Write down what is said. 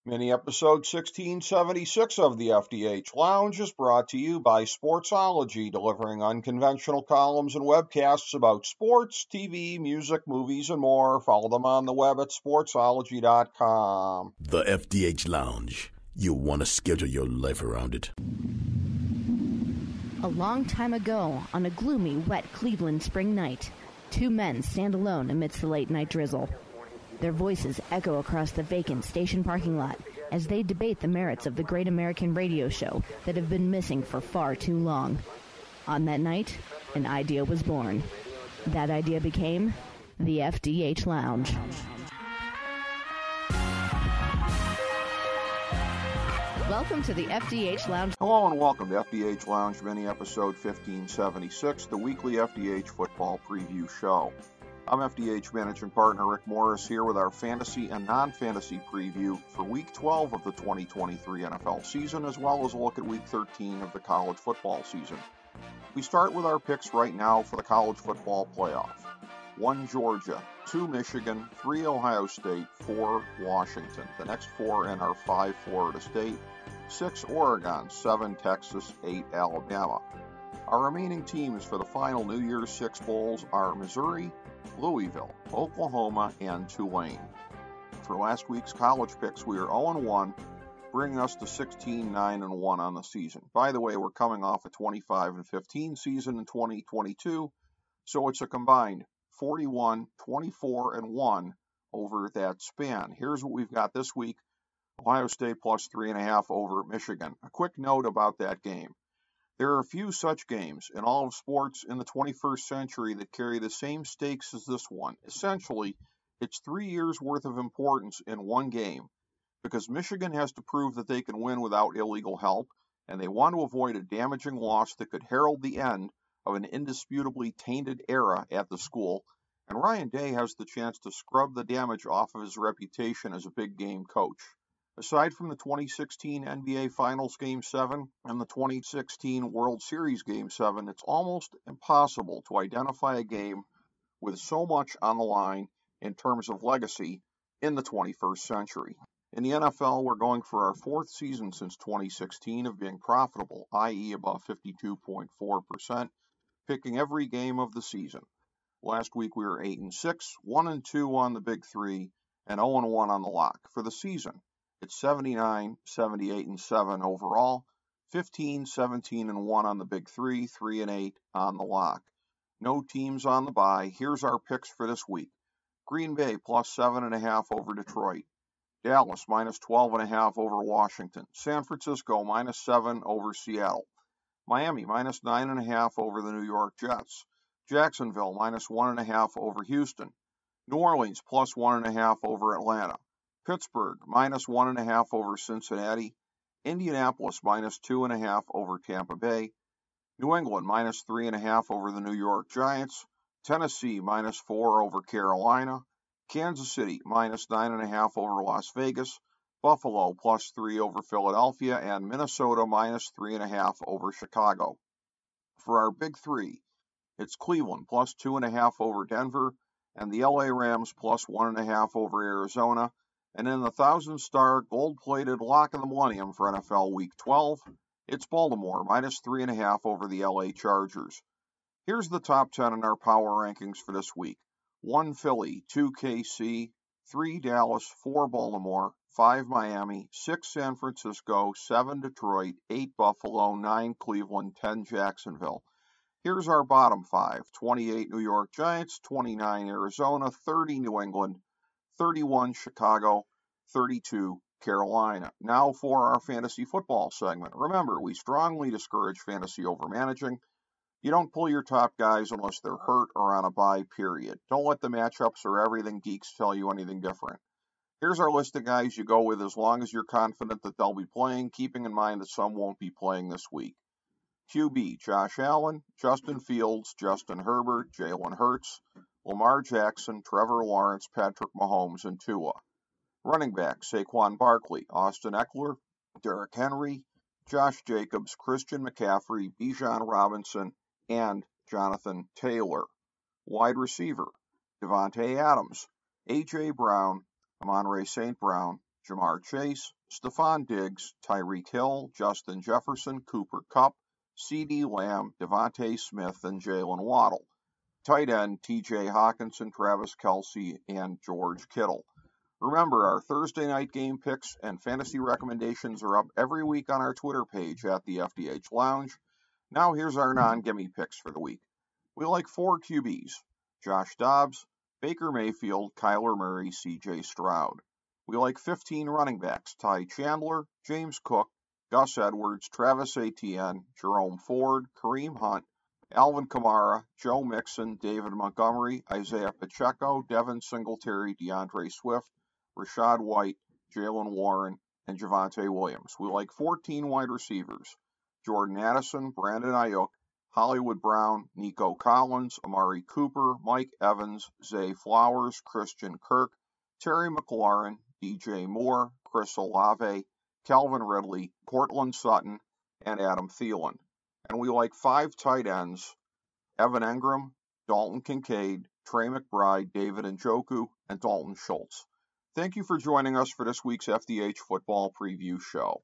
Mini episode 1676 of the FDH Lounge is brought to you by Sportsology, delivering unconventional columns and webcasts about sports, TV, music, movies, and more. Follow them on the web at sportsology.com. The FDH Lounge. You want to schedule your life around it. A long time ago, on a gloomy, wet Cleveland spring night, two men stand alone amidst the late-night drizzle. Their voices echo across the vacant station parking lot as they debate the merits of the great American radio show that have been missing for far too long. On that night, an idea was born. That idea became the FDH Lounge. Welcome to the FDH Lounge. Hello and welcome to FDH Lounge mini episode 1576, the weekly FDH football preview show. I'm FDH Managing Partner Rick Morris here with our fantasy and non-fantasy preview for Week 12 of the 2023 NFL season, as well as a look at Week 13 of the college football season. We start with our picks right now for the college football playoff. 1 Georgia, 2 Michigan, 3 Ohio State, 4 Washington. The next 4 in are 5 Florida State, 6 Oregon, 7 Texas, 8 Alabama. Our remaining teams for the final New Year's Six Bowls are Missouri, Louisville, Oklahoma, and Tulane. For last week's college picks, we are 0-1, bringing us to 16-9-1 on the season. By the way, we're coming off a 25-15 season in 2022, so it's a combined 41, 24-1 over that span. Here's what we've got this week. Ohio State plus 3.5 over Michigan. A quick note about that game. There are a few such games in all of sports in the 21st century that carry the same stakes as this one. Essentially, it's 3 years' worth of importance in one game, because Michigan has to prove that they can win without illegal help, and they want to avoid a damaging loss that could herald the end of an indisputably tainted era at the school, and Ryan Day has the chance to scrub the damage off of his reputation as a big game coach. Aside from the 2016 NBA Finals Game 7 and the 2016 World Series Game 7, it's almost impossible to identify a game with so much on the line in terms of legacy in the 21st century. In the NFL, we're going for our 4th season since 2016 of being profitable, i.e. above 52.4%, picking every game of the season. Last week we were 8-6, 1-2 on the Big Three, and 0-1 on the lock. For the season, it's 79, 78, and 7 overall, 15, 17, and 1 on the Big Three, 3 and 8 on the lock. No teams on the bye. Here's our picks for this week. Green Bay plus 7.5 over Detroit. Dallas minus 12.5 over Washington. San Francisco minus 7 over Seattle. Miami minus 9.5 over the New York Jets. Jacksonville minus 1.5 over Houston. New Orleans plus 1.5 over Atlanta. Pittsburgh minus 1.5 over Cincinnati. Indianapolis minus 2.5 over Tampa Bay. New England minus 3.5 over the New York Giants. Tennessee minus 4 over Carolina. Kansas City minus 9.5 over Las Vegas. Buffalo plus 3 over Philadelphia. And Minnesota minus 3.5 over Chicago. For our Big Three, it's Cleveland plus 2.5 over Denver. And the LA Rams plus 1.5 over Arizona. And in the 1,000-star gold-plated lock of the millennium for NFL Week 12, it's Baltimore minus 3.5 over the LA Chargers. Here's the top 10 in our power rankings for this week. 1 Philly, 2 KC, 3 Dallas, 4 Baltimore, 5 Miami, 6 San Francisco, 7 Detroit, 8 Buffalo, 9 Cleveland, 10 Jacksonville. Here's our bottom 5. 28 New York Giants, 29 Arizona, 30 New England, 31 Chicago, 32 Carolina. Now for our fantasy football segment. Remember, we strongly discourage fantasy over managing. You don't pull your top guys unless they're hurt or on a bye, period. Don't let the matchups or everything geeks tell you anything different. Here's our list of guys you go with as long as you're confident that they'll be playing, keeping in mind that some won't be playing this week. QB, Josh Allen, Justin Fields, Justin Herbert, Jalen Hurts, Lamar Jackson, Trevor Lawrence, Patrick Mahomes, and Tua. Running back, Saquon Barkley, Austin Eckler, Derrick Henry, Josh Jacobs, Christian McCaffrey, Bijan Robinson, and Jonathan Taylor. Wide receiver, Devontae Adams, A.J. Brown, Amon-Ra St. Brown, Jamar Chase, Stephon Diggs, Tyreek Hill, Justin Jefferson, Cooper Kupp, CeeDee Lamb, Devontae Smith, and Jalen Waddle. Tight end TJ Hawkinson, Travis Kelce, and George Kittle. Remember, our Thursday night game picks and fantasy recommendations are up every week on our Twitter page at the FDH Lounge. Now here's our non-gimme picks for the week. We like 4 QBs: Josh Dobbs, Baker Mayfield, Kyler Murray, CJ Stroud. We like 15 running backs: Ty Chandler, James Cook, Gus Edwards, Travis Etienne, Jerome Ford, Kareem Hunt, Alvin Kamara, Joe Mixon, David Montgomery, Isaiah Pacheco, Devin Singletary, DeAndre Swift, Rachaad White, Jaylen Warren, and Javonte Williams. We like 14 wide receivers: Jordan Addison, Brandon Ayuk, Hollywood Brown, Nico Collins, Amari Cooper, Mike Evans, Zay Flowers, Christian Kirk, Terry McLaurin, DJ Moore, Chris Olave, Calvin Ridley, Courtland Sutton, and Adam Thielen. And we like 5 tight ends: Evan Engram, Dalton Kincaid, Trey McBride, David Njoku, and Dalton Schultz. Thank you for joining us for this week's FDH Football Preview Show.